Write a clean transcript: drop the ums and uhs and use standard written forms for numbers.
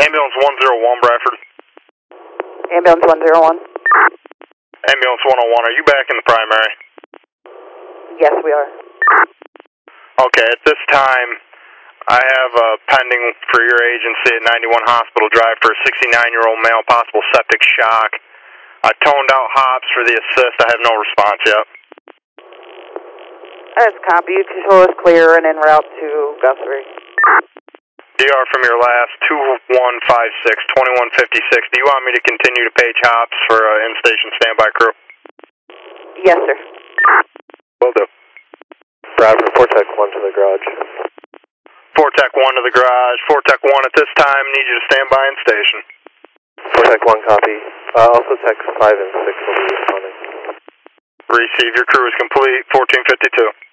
Ambulance 101, Bradford. Ambulance 101. Ambulance 101, are you back in the primary? Yes, we are. Okay, at this time, I have pending for your agency at 91 Hospital Drive for a 69-year-old male, possible septic shock. I toned out Hobbs for the assist. I have no response yet. That's copy. Control is clear and en route to Guthrie. DR from your last 2156, 2156. Do you want me to continue to page Hobbs for in-station standby crew? Yes, sir. Will do. Bradford, 4-Tech 1 to the garage. 4-Tech 1 to the garage. 4-Tech 1 at this time. Need you to stand by in station. 4-Tech 1 copy. Also Tech 5 and 6 will be responding. Receive. Your crew is complete. 1452.